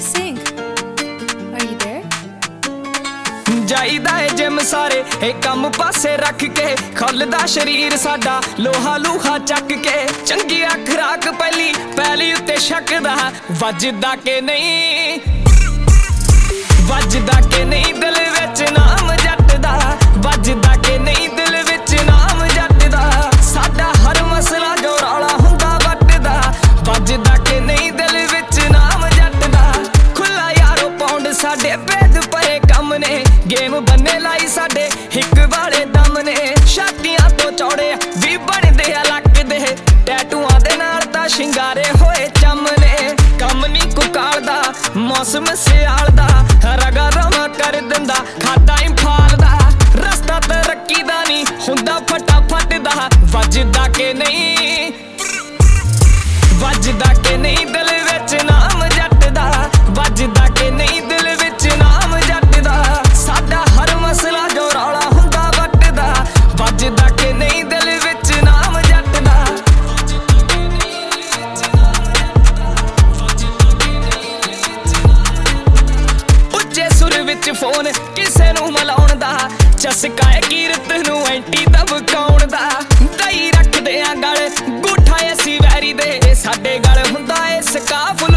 sing. Are you there? ਜਾਈਦਾ ਏ gym ਸਾਰੇ ਇਹ ਕੰਮ ਪਾਸੇ ਰੱਖ ਕੇ ਖੁੱਲਦਾ ਸ਼ਰੀਰ ਸਾਡਾ ਲੋਹਾ ਲੂਹਾ ਚੱਕ ਕੇ ਚੰਗੀਆਂ ਖੁਰਾਕ ਪਹਿਲੀ ਉੱਤੇ ਛਕਦਾ ਵੱਜਦਾ ਕਿ ਨਹੀਂ ਦਿਲ ਵਿੱਚ ਨਾਮ ਜੱਟ ਦਾ ਵੱਜਦਾ ਕਿ ਨਹੀਂ ਦਿਲ ਵਿੱਚ ਨਾਮ ਜੱਟ ਦਾ ਸਾਡਾ ਹਰ ਮਸਲਾ ਜੋ ਰੌਲਾ ਹੁੰਦਾ ਵੱਟਦਾ ਵੱਜਦਾ ਕਿ ਨਹੀਂ ਦਿਲ ਵਿੱਚ ਨਾਮ ਜੱਟ ਦਾ ਖੁੱਲਾ ਯਾਰੋ ਪੌਂਡ ਸਾਡੇ ਭੇਦ ਪਏ ਕੰਮ ਨੇ ਗੇਮ ਬੰਨੇ ਲਾਈ ਸਾਡੇ ਹਿੱਕ ਵਾਲੇ ਦਮ ਨੇ ਛਾਤੀਆਂ ਤੋਂ ਚੌੜੇ ਵੀ ਬਣਦੇ ਆ ਲੱਕ ਦੇ ਟੈਟੂਆਂ ਦੇ ਨਾਲ ਤਾਂ ਸ਼ਿੰਗਾਰੇ ਹੋਏ ਚੰਮ ਨੇ ਕੰਮ ਨੀ ਕੁਕਾਲ ਦਾ ਮੌਸਮ ਸਿਆਲ ਦਾ ਰਗਾ ਰਵਾ ਕਰ ਦਿੰਦਾ ਖਾਦਾ ਇੰਫਾਲ ਦਾ ਰਸਤਾ ਤਰੱਕੀ ਦਾ ਨੀ ਹੁੰਦਾ ਫਟਾਫਟ ਦਾ ਵੱਜਦਾ ਕਿ ਨਹੀਂ ਦਿਲ ਵਿੱਚ ਨਾਮ ਜੱਟ ਦਾ ਵੱਜਦਾ ਕਿ ਨਹੀਂ ਦਿਲ ਵਿੱਚ ਨਾਮ ਜੱਟ ਦਾ ਸਾਡਾ ਹਰ ਮਸਲਾ ਜੋ ਰੌਲਾ ਹੁੰਦਾ ਵੱਟਦਾ ਵੱਜਦਾ ਕਿ ਨਹੀਂ ਦਿਲ ਵਿੱਚ ਨਾਮ ਜੱਟ ਦਾ ਉੱਚੇ ਸੁਰ ਵਿੱਚ ਫੋਨ ਕਿਸੇ ਨੂੰ ਮਲਾਉਣ ਦਾ ਚਸਕਾ ਏ ਕੀਰਤ ਨੂੰ ਐਂਟੀ ਦਬਕਾਉਣ ਦਾ ਦਈ ਰੱਖਦੇ ਆ ਗਲ ਗੂਠਾ ਅਸੀਂ ਵੈਰੀ ਦੇ ਸਾਡੇ ਗਲ ਹੁੰਦਾ ਏ ਸਕਾਫ